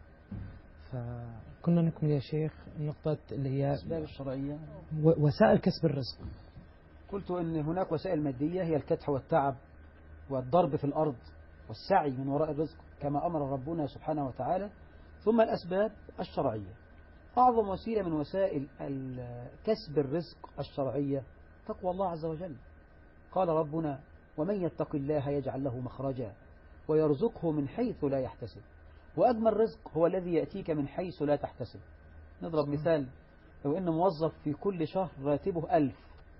S2: فكنا نكمل يا شيخ النقطة اللي هي
S7: الأسباب الشرعية
S2: وسائل كسب الرزق.
S7: قلت أن هناك وسائل مادية هي الكدح والتعب والضرب في الأرض والسعي من وراء الرزق كما أمر ربنا سبحانه وتعالى. ثم الأسباب الشرعية. أعظم وسيلة من وسائل كسب الرزق الشرعية تقوى الله عز وجل. قال ربنا: ومن يتق الله يجعل له مخرجا ويرزقه من حيث لا يحتسب. وأجمل رزق هو الذي يأتيك من حيث لا تحتسب. نضرب مثال: لو أن موظف في كل شهر راتبه 1000،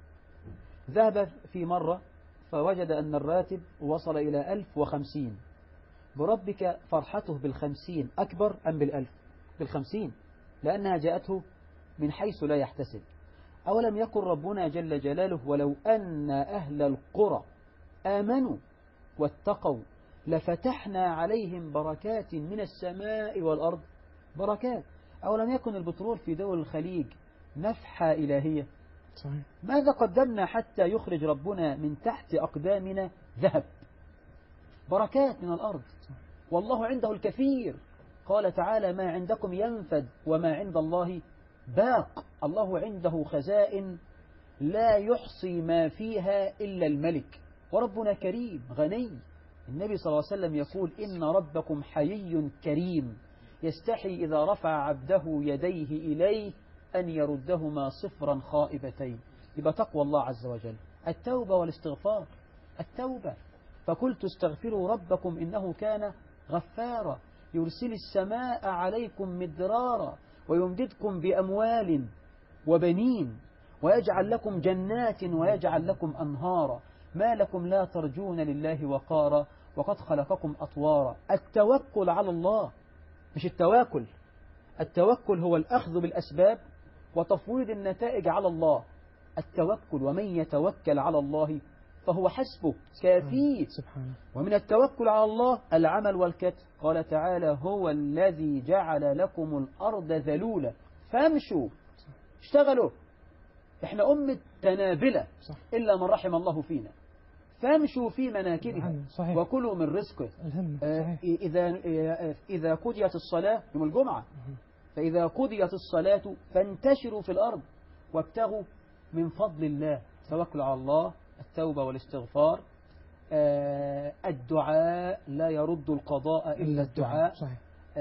S7: ذهب في مرة فوجد أن الراتب وصل إلى 1050. بربك فرحته بال50 أكبر أم بال1000؟ بال50، لأنها جاءته من حيث لا يحتسب. أولم يكن ربنا جل جلاله: ولو أن أهل القرى آمنوا واتقوا لفتحنا عليهم بركات من السماء والأرض. بركات. أولم يكن البترول في دول الخليج نفحة إلهية؟
S2: صحيح.
S7: ماذا قدمنا حتى يخرج ربنا من تحت أقدامنا ذهب؟ بركات من الأرض. والله عنده الكثير. قال تعالى: ما عندكم ينفد وما عند الله باق. الله عنده خزائن لا يحصي ما فيها إلا الملك. وربنا كريم غني. النبي صلى الله عليه وسلم يقول: إن ربكم حيي كريم يستحي إذا رفع عبده يديه إليه أن يردهما صفرا خائبتين. يبقى تقوى الله عز وجل التوبة والاستغفار. التوبة: فقلت استغفروا ربكم إنه كان غفارا يرسل السماء عليكم مدرارا ويمددكم بأموال وبنين ويجعل لكم جنات ويجعل لكم أنهارا ما لكم لا ترجون لله وقارا وقد خلقكم أطوارا. التوكل على الله، مش التواكل. التوكل هو الأخذ بالأسباب وتفويض النتائج على الله. التوكل: ومن يتوكل على الله فهو حسبه كافيه.
S2: سبحانه.
S7: ومن التوكل على الله العمل والكتف. قال تعالى: هو الذي جعل لكم الأرض ذلولا فامشوا. اشتغلوا. احنا أمة تنابلة إلا من رحم الله فينا. فامشوا في مناكبها وكلوا من رزقه. إذا قضيت الصلاة يوم الجمعة، فإذا قضيت الصلاة فانتشروا في الأرض وابتغوا من فضل الله. توكل على الله التوبة والاستغفار، الدعاء لا يرد القضاء إلا الدعاء،
S2: صحيح.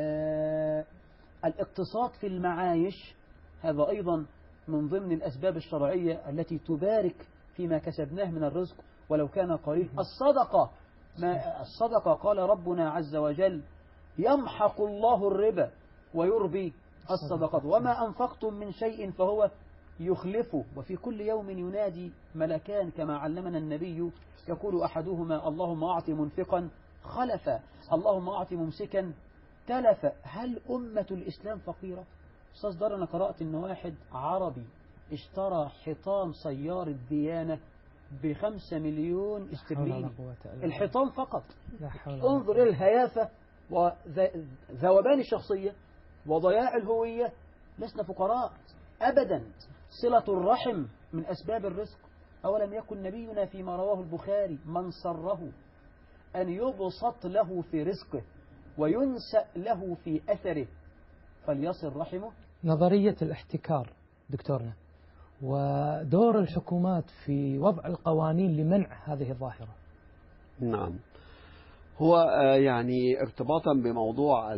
S7: الاقتصاد في المعايش هذا أيضا من ضمن الأسباب الشرعية التي تبارك فيما كسبناه من الرزق ولو كان قليل. الصدقة قال ربنا عز وجل يمحق الله الربا ويربي الصدقات وما أنفقتم من شيء فهو يخلفه، وفي كل يوم ينادي ملكان كما علمنا النبي يقول أحدهما اللهم أعط منفقا خلفا، اللهم أعط ممسكا تلفا. هل أمة الإسلام فقيرة؟ أستاذ دار، أنا قرأت أن واحد عربي اشترى حيطان سيار الديانة ب5 مليون استرليني، الحيطان فقط. انظر إلى الهيافة وذوبان الشخصية وضياع الهوية. لسنا فقراء أبدا. صلة الرحم من أسباب الرزق. أولم يكن نبينا فيما رواه البخاري من سره أن يبسط له في رزقه وينسأ له في أثره فليصل رحمه.
S2: نظرية الاحتكار دكتورنا ودور الحكومات في وضع القوانين لمنع هذه الظاهرة.
S6: نعم، هو يعني ارتباطا بموضوع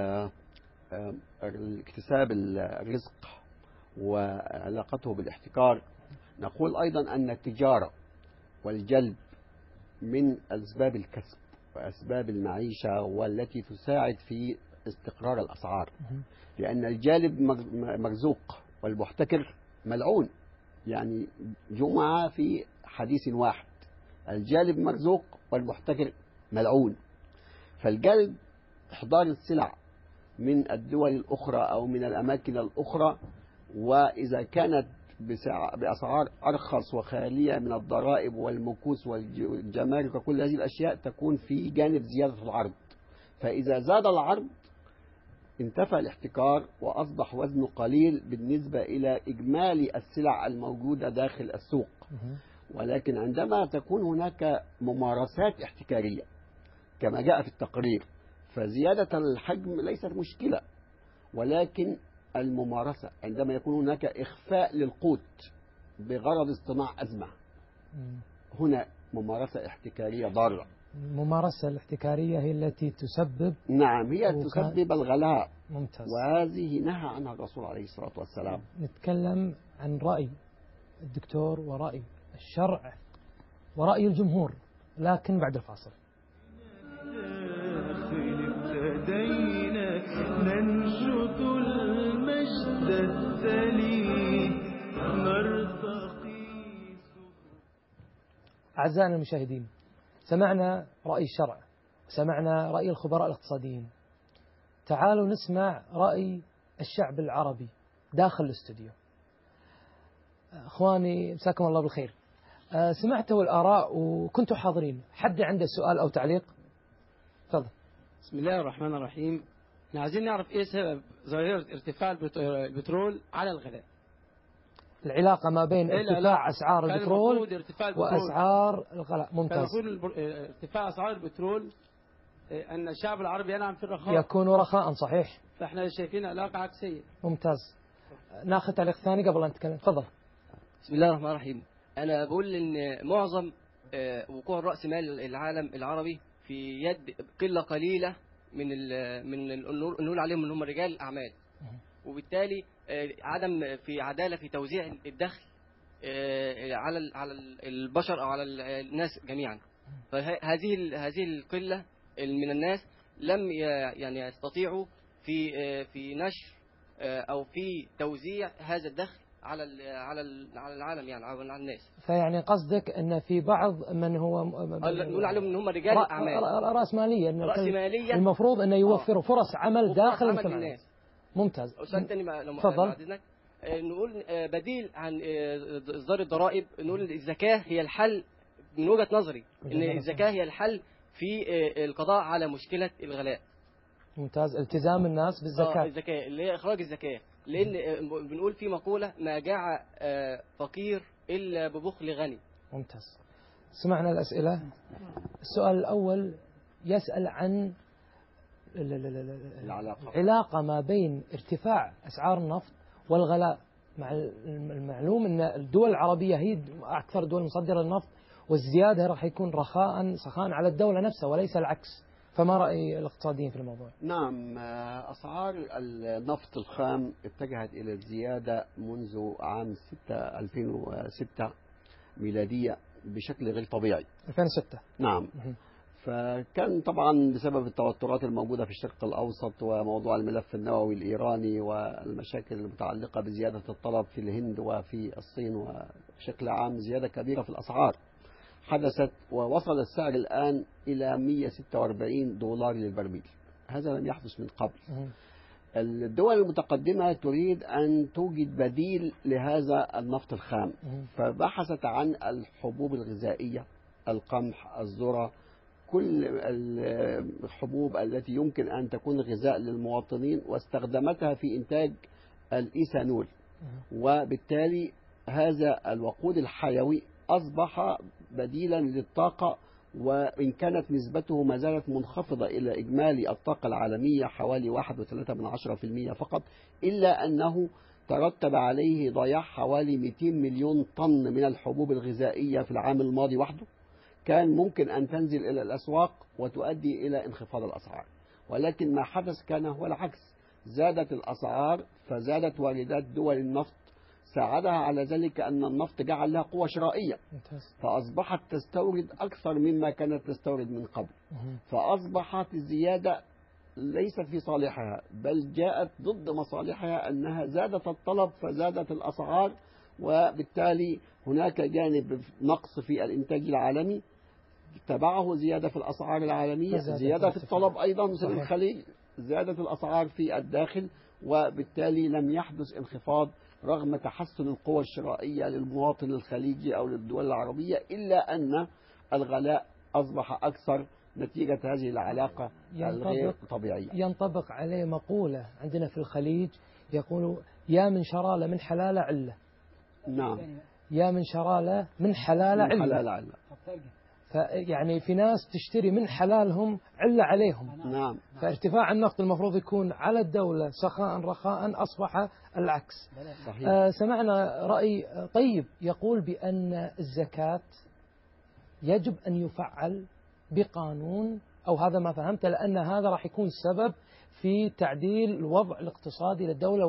S6: اكتساب الرزق وعلاقته بالاحتكار، نقول أيضا أن التجارة والجلب من أسباب الكسب وأسباب المعيشة والتي تساعد في استقرار الأسعار، لأن الجالب مرزوق والمحتكر ملعون، يعني جمعة في حديث واحد، الجالب مرزوق والمحتكر ملعون. فالجلب إحضار السلع من الدول الأخرى أو من الأماكن الأخرى، وإذا كانت بأسعار أرخص وخالية من الضرائب والمكوس والجمارك وكل هذه الأشياء، تكون في جانب زيادة العرض. فإذا زاد العرض انتفى الاحتكار وأصبح وزنه قليل بالنسبة إلى إجمالي السلع الموجودة داخل السوق. ولكن عندما تكون هناك ممارسات احتكارية كما جاء في التقرير، فزيادة الحجم ليست مشكلة، ولكن الممارسة عندما يكون هناك إخفاء للقوت بغرض اصطناع أزمة، هنا ممارسة احتكارية ضارة.
S2: الممارسة الاحتكارية هي التي تسبب،
S6: نعم، هي تسبب الغلاء.
S2: ممتاز.
S6: وهذه نهى عنها الرسول عليه الصلاة والسلام.
S2: نتكلم عن رأي الدكتور ورأي الشرع ورأي الجمهور، لكن بعد الفاصل.
S1: ابتدينا ننشد المجد التلي نرتقي.
S2: أعزائنا المشاهدين، سمعنا رأي الشرع، سمعنا رأي الخبراء الاقتصاديين. تعالوا نسمع رأي الشعب العربي داخل الاستوديو. أخواني مساكم الله بالخير، سمعتوا الآراء وكنتوا حاضرين، حد عنده سؤال أو تعليق؟ تفضل.
S9: بسم الله الرحمن الرحيم. احنا عايزين نعرف ايه سبب ظاهرة ارتفاع البترول على الغلاء.
S2: العلاقة ما بين ارتفاع أسعار البترول وأسعار الغلاء. ممتاز.
S9: كان ارتفاع أسعار البترول أن الشعب العربي ينعم في الرخاء،
S2: يكون رخاء، صحيح.
S9: فاحنا شايفين علاقة عكسية.
S2: ممتاز. ناخذ تعليق ثاني قبل أن نتكلم. تفضل.
S10: بسم الله الرحمن الرحيم. أنا بقول إن معظم وقوع رأس مال العالم العربي في يد قلة قليلة من نقول عليهم إن هم رجال الأعمال، وبالتالي عدم في عدالة في توزيع الدخل على البشر أو على الناس جميعا. فهذه القلة من الناس لم يعني يستطيعوا في نشر أو في توزيع هذا الدخل على العالم، يعني على الناس.
S2: فيعني قصدك ان في بعض من هو
S10: نقول عليهم ان هم رجال اعمال
S2: راسماليه،
S10: راسماليه
S2: المفروض انه يوفروا فرص عمل داخل المجتمع. ممتاز.
S10: سؤال ثاني لو
S2: تفضل.
S10: نقول بديل عن اصدار الضرائب، نقول الزكاه هي الحل من وجهه نظري، ان الزكاه هي الحل في القضاء على مشكله الغلاء.
S2: ممتاز. التزام الناس بالزكاه.
S10: الزكاه اللي هي اخراج الزكاه، لأن بنقول في مقولة ما جاع فقير إلا ببخل غني.
S2: ممتاز. سمعنا الأسئلة. السؤال الأول يسأل عن العلاقة ما بين ارتفاع أسعار النفط والغلاء، مع المعلوم أن الدول العربية هي أكثر دول مصدرة للنفط، والزيادة راح يكون سخاء على الدولة نفسها وليس العكس. فما رأي الاقتصاديين في الموضوع؟
S6: نعم، أسعار النفط الخام اتجهت إلى الزيادة منذ عام 2006 ميلادية بشكل غير طبيعي.
S2: 2006
S6: نعم. فكان طبعا بسبب التوترات الموجودة في الشرق الأوسط وموضوع الملف النووي الإيراني والمشاكل المتعلقة بزيادة الطلب في الهند وفي الصين وبشكل عام زيادة كبيرة في الأسعار حدثت، ووصل السعر الآن إلى $146 للبرميل. هذا لم يحدث من قبل. الدول المتقدمة تريد أن توجد بديل لهذا النفط الخام، فبحثت عن الحبوب الغذائية، القمح، الذرة، كل الحبوب التي يمكن أن تكون غذاء للمواطنين، واستخدمتها في إنتاج الإيثانول. وبالتالي هذا الوقود الحيوي أصبح بديلا للطاقة، وإن كانت نسبته ما زالت منخفضة إلى إجمالي الطاقة العالمية حوالي 1.3% فقط، إلا أنه ترتب عليه ضياع حوالي 200 مليون طن من الحبوب الغذائية في العام الماضي وحده. كان ممكن أن تنزل إلى الأسواق وتؤدي إلى انخفاض الأسعار، ولكن ما حدث كان هو العكس. زادت الأسعار فزادت واردات دول النفط، ساعدها على ذلك أن النفط جعل لها قوة شرائية، فأصبحت تستورد أكثر مما كانت تستورد من قبل. فأصبحت الزيادة ليست في صالحها، بل جاءت ضد مصالحها، أنها زادت الطلب فزادت الأسعار، وبالتالي هناك جانب نقص في الإنتاج العالمي تبعه زيادة في الأسعار العالمية، زيادة في الطلب أيضا مثل الخليج، زيادة الأسعار في الداخل، وبالتالي لم يحدث انخفاض رغم تحسن القوى الشرائية للمواطن الخليجي أو للدول العربية، إلا أن الغلاء أصبح أكثر نتيجة هذه العلاقة الغير طبيعية.
S2: ينطبق عليه مقولة عندنا في الخليج يقولوا: يا من شرالة من حلالة علة.
S6: نعم،
S2: يا من شرالة من حلالة علة. فيعني في ناس تشتري من حلالهم علة عليهم.
S6: نعم.
S2: فارتفاع النفط المفروض يكون على الدولة سخاء رخاء، أصبح العكس.
S6: صحيح.
S2: سمعنا رأي طيب يقول بأن الزكاة يجب أن يفعل بقانون، أو هذا ما فهمته، لأن هذا راح يكون سبب في تعديل الوضع الاقتصادي للدولة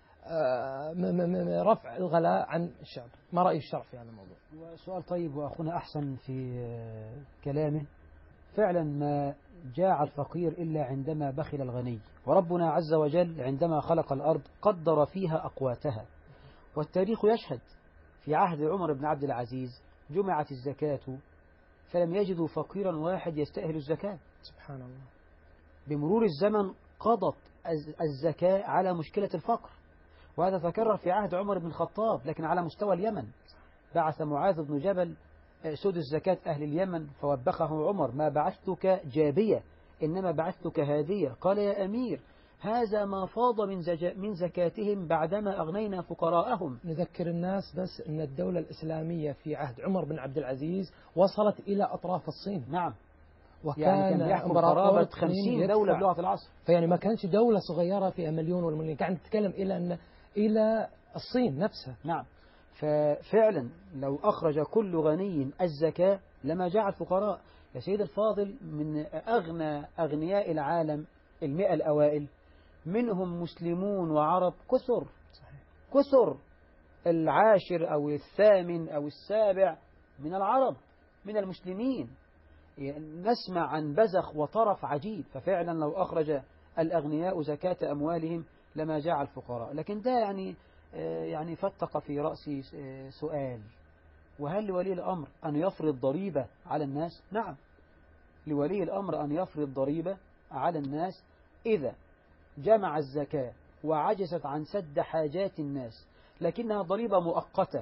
S2: ورفع الغلاء عن الشعب. ما رأي الشرع في هذا الموضوع؟
S7: سؤال طيب، وأخونا أحسن في كلامه. فعلا ما جاع الفقير إلا عندما بخل الغني، وربنا عز وجل عندما خلق الأرض قدر فيها أقواتها، والتاريخ يشهد في عهد عمر بن عبد العزيز جمعت الزكاة فلم يجدوا فقيرا واحد يستأهل الزكاة.
S2: سبحان الله.
S7: بمرور الزمن قضت الزكاة على مشكلة الفقر، وهذا تكرر في عهد عمر بن الخطاب لكن على مستوى اليمن. بعث معاذ بن جبل سود الزكاة أهل اليمن فوبخه عمر: ما بعثتك جابية إنما بعثتك هادية. قال: يا أمير، هذا ما فاض من زكاتهم بعدما أغنينا فقراءهم.
S2: نذكر الناس بس أن الدولة الإسلامية في عهد عمر بن عبد العزيز وصلت إلى أطراف الصين.
S7: نعم.
S2: وكان
S7: يعني كان قرابة 50 دولة بلغة العصر.
S2: فيعني ما كانش دولة صغيرة فيها مليون والمليون، كان نتكلم إلى الصين نفسها.
S7: نعم. ففعلا لو أخرج كل غني الزكاة لما جاء الفقراء. يا سيد الفاضل، من أغنى أغنياء العالم 100 الأوائل منهم مسلمون وعرب كثر. كثر. العاشر أو الثامن أو السابع من العرب، من المسلمين. نسمع عن بزخ وطرف عجيب. ففعلا لو أخرج الأغنياء زكاة أموالهم لما جاء الفقراء. لكن ده يعني فتق في رأسي سؤال: وهل لولي الأمر أن يفرض ضريبة على الناس؟ نعم، لولي الأمر أن يفرض ضريبة على الناس إذا جمع الزكاة وعجزت عن سد حاجات الناس، لكنها ضريبة مؤقتة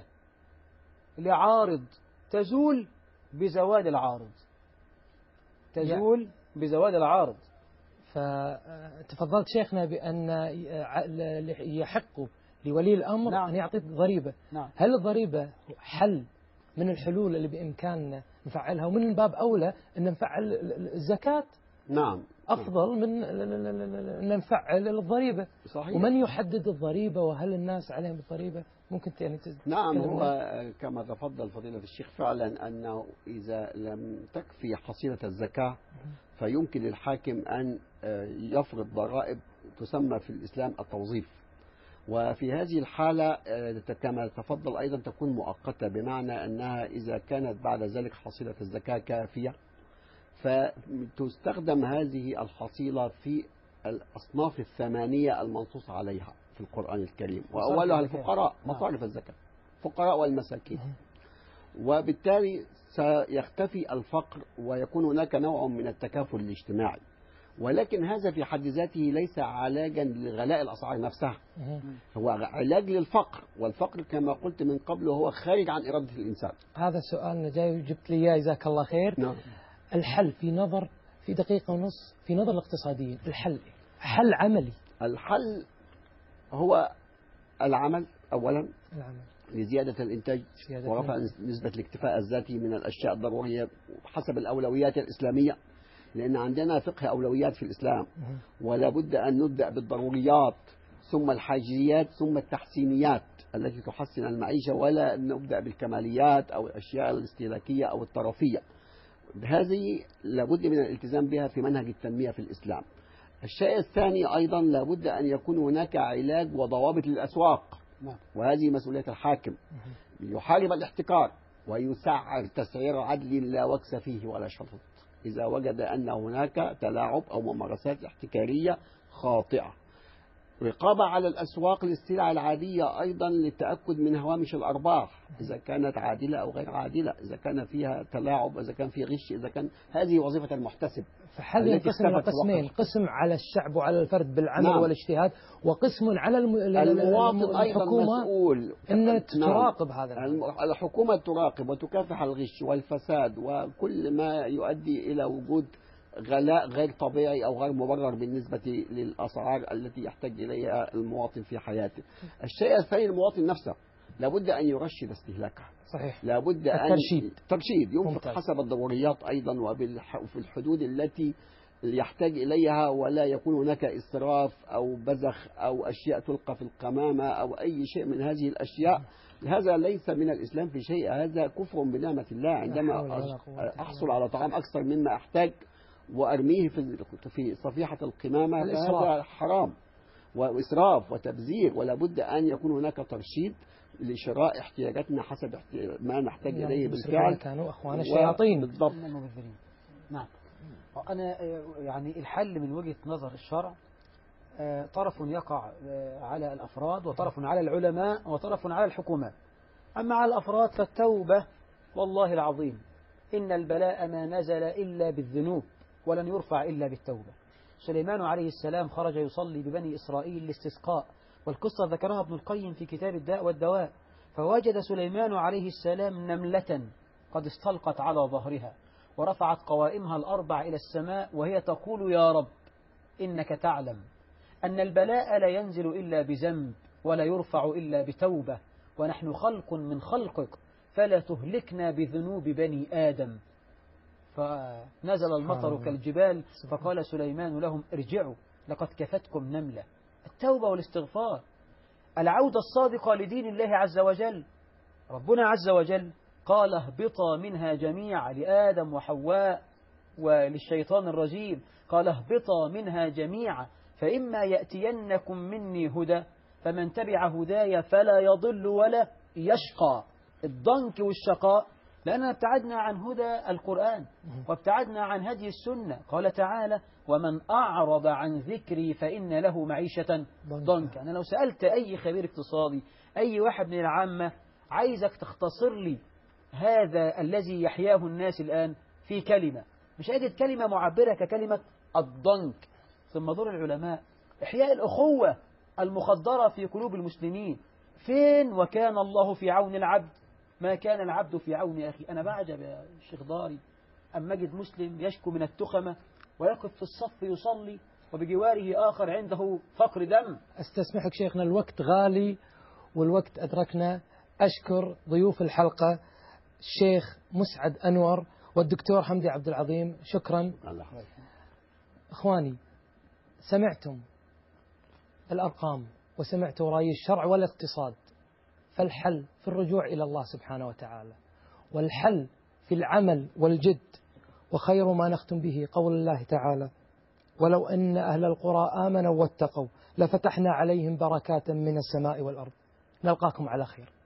S7: لعارض تزول بزوال العارض. تزول بزوال العارض.
S2: فتفضلت شيخنا بأن يحق لولي الأمر
S7: نعم.
S2: أن يعطي ضريبة.
S7: نعم.
S2: هل الضريبة حل من الحلول اللي بإمكاننا نفعلها، ومن باب أولى أن نفعل الزكاة؟
S6: نعم،
S2: أفضل من أن نفعل الضريبة.
S6: صحيح.
S2: ومن يحدد الضريبة وهل الناس عليهم الضريبة؟ ممكن يعني
S6: نعم، هو كما تفضل فضيلة الشيخ فعلا أنه إذا لم تكفي حصيلة الزكاة فيمكن للحاكم أن يفرض ضرائب تسمى في الإسلام التوظيف، وفي هذه الحالة كما تفضل أيضا تكون مؤقتة، بمعنى أنها إذا كانت بعد ذلك حصيلة الزكاة كافية فتستخدم هذه الحصيلة في الأصناف الثمانية المنصوص عليها في القرآن الكريم، وأولها الفقراء، مصارف الزكاة، الفقراء والمساكين، وبالتالي سيختفي الفقر ويكون هناك نوع من التكافل الاجتماعي. ولكن هذا في حد ذاته ليس علاجا لغلاء الأسعار نفسها، هو علاج للفقر، والفقر كما قلت من قبل هو خارج عن إرادة الإنسان.
S2: هذا السؤال جاي وجبت لي إياه، جزاك الله خير.
S6: نعم.
S2: الحل في دقيقة ونص في نظر الاقتصاديين، حل عملي.
S6: الحل هو العمل أولا،
S2: العمل
S6: لزيادة الإنتاج ورفع نسبة الاكتفاء الذاتي من الأشياء الضرورية حسب الأولويات الإسلامية، لأن عندنا فقه أولويات في الإسلام، ولا بد أن نبدأ بالضروريات ثم الحاجيات ثم التحسينيات التي تحسن المعيشة، ولا نبدأ بالكماليات أو الأشياء الاستهلاكية أو الترفية. هذه لابد من الالتزام بها في منهج التنمية في الإسلام. الشيء الثاني أيضا لابد أن يكون هناك علاج وضوابط للأسواق، وهذه مسؤولية الحاكم، يحارب الاحتكار ويسعر تسعير عدل لا وكس فيه ولا شطط إذا وجد أن هناك تلاعب أو ممارسات احتكارية خاطئة. رقابة على الأسواق للسلع العادية أيضا للتأكد من هوامش الأرباح إذا كانت عادلة أو غير عادلة، إذا كان فيها تلاعب، إذا كان في غش، إذا كان هذه وظيفة المحتسب.
S2: فحل ينقسم إلى قسمين، قسم على الشعب وعلى الفرد بالعمل
S6: نعم.
S2: والاجتهاد، وقسم على
S6: المواطن أيضا مسؤول
S2: أن تراقب هذا.
S6: الحكومة تراقب وتكافح الغش والفساد وكل ما يؤدي إلى وجود غلاء غير طبيعي أو غير مبرر بالنسبة للأسعار التي يحتاج إليها المواطن في حياته. الشيء الثاني المواطن نفسه لابد أن يرشد استهلاكه.
S2: صحيح.
S6: لابد أن ترشيد ينفق ممتاز. حسب الضروريات أيضا وفي الحدود التي يحتاج إليها، ولا يكون هناك إسراف أو بذخ أو أشياء تلقى في القمامة أو أي شيء من هذه الأشياء. هذا ليس من الإسلام في شيء، هذا كفر بنعمة الله. عندما أحصل على طعام أكثر مما أحتاج وأرميه في صفيحة القمامة هذا حرام وإسراف وتبذير، ولا بد أن يكون هناك ترشيد لشراء احتياجاتنا حسب ما نحتاج إليه بالفعل.
S2: كانوا أخوان الشياطين
S6: بالضبط.
S7: نعم. أنا يعني الحل من وجهة نظر الشرع طرف يقع على الأفراد وطرف على العلماء وطرف على الحكومات. أما على الأفراد فالتوبة، والله العظيم إن البلاء ما نزل إلا بالذنوب ولن يرفع إلا بالتوبة. سليمان عليه السلام خرج يصلي ببني إسرائيل الاستسقاء، والقصة ذكرها ابن القيم في كتاب الداء والدواء. فوجد سليمان عليه السلام نملة قد استلقت على ظهرها ورفعت قوائمها الأربع إلى السماء وهي تقول: يا رب إنك تعلم أن البلاء لا ينزل إلا بذنب ولا يرفع إلا بتوبة، ونحن خلق من خلقك فلا تهلكنا بذنوب بني آدم. فنزل المطر كالجبال، فقال سليمان لهم: ارجعوا لقد كفتكم نملة. التوبة والاستغفار، العودة الصادقة لدين الله عز وجل. ربنا عز وجل قال: اهبطا منها جميعا لآدم وحواء وللشيطان الرجيم، قال: اهبطا منها جميعا فإما يأتينكم مني هدى فمن تبع هدايا فلا يضل ولا يشقى. الضنك والشقاء لأننا ابتعدنا عن هدى القرآن وابتعدنا عن هدي السنة. قال تعالى: ومن أعرض عن ذكري فإن له معيشة ضنكا. أنا لو سألت أي خبير اقتصادي، أي واحد من العامة، عايزك تختصر لي هذا الذي يحياه الناس الآن في كلمة، مش أجد كلمة معبرة ككلمة الضنك. ثم دور العلماء إحياء الأخوة المخدرة في قلوب المسلمين. فين وكان الله في عون العبد ما كان العبد في عون أخي. أنا بعجب يا الشيخ ضاري أما أجد مسلم يشكو من التخمة ويقف في الصف يصلي وبجواره آخر عنده فقر دم.
S2: استسمحك شيخنا، الوقت غالي والوقت أدركنا. أشكر ضيوف الحلقة الشيخ مسعد أنور والدكتور حمدي عبد العظيم، شكرا. إخواني، سمعتم الأرقام وسمعتوا رأي الشرع والاقتصاد، فالحل في الرجوع إلى الله سبحانه وتعالى، والحل في العمل والجد. وخير ما نختم به قول الله تعالى: ولو أن أهل القرى آمنوا واتقوا لفتحنا عليهم بركات من السماء والأرض. نلقاكم على خير.